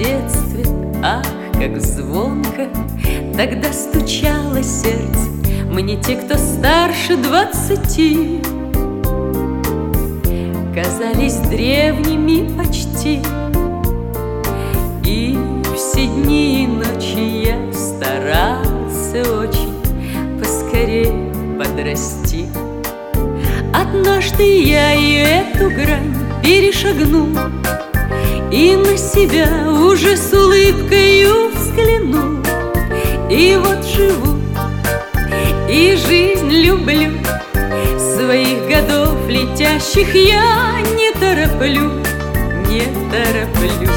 детстве, ах, как звонко тогда стучало сердце. Мне те, кто старше 20, казались древними почти. И все дни и ночи я старался очень поскорее подрасти. Однажды я и эту грань перешагнул, и на себя уже с улыбкою взглянул. И вот живу, и жизнь люблю, своих годов летящих я не тороплю, не тороплю.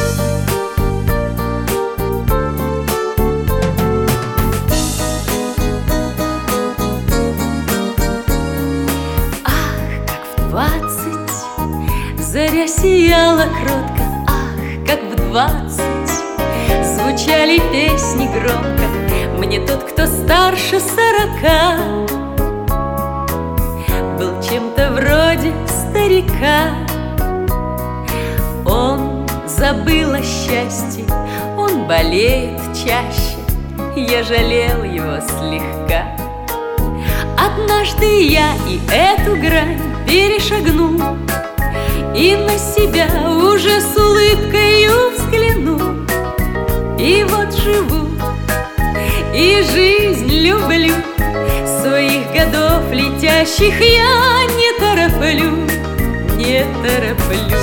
Ах, как в 20 заря сияла кротко, ах, как в 20 звучали песни громко. Мне тот, кто старше 40, был чем-то вроде старика. Он забыл о счастье, он болеет чаще, я жалел его слегка. Однажды я и эту грань перешагнул, и на себя уже с улыбкою взглянул. И вот живу, и жизнь люблю, своих годов летящих я не тороплю, не тороплю.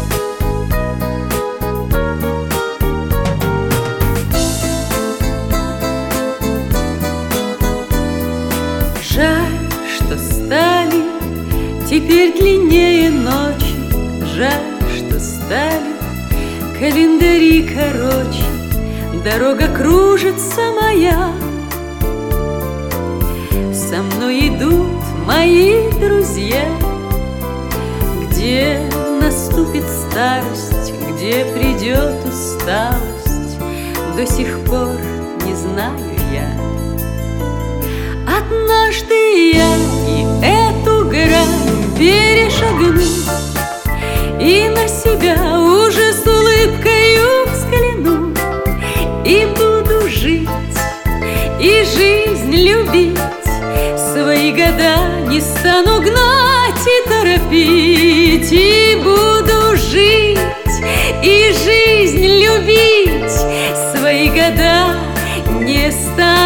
Жаль, что стали теперь длиннее ночи, жаль, что стали календари короче. Дорога кружится моя, со мной идут мои друзья. Где наступит старость, где придет усталость, до сих пор не знаю я. Однажды я и эту грань перешагну, и на себя уже с улыбкою взгляну. И буду жить, и жизнь любить, свои года не стану гнать и торопить. И буду жить, и жизнь любить, свои года не стану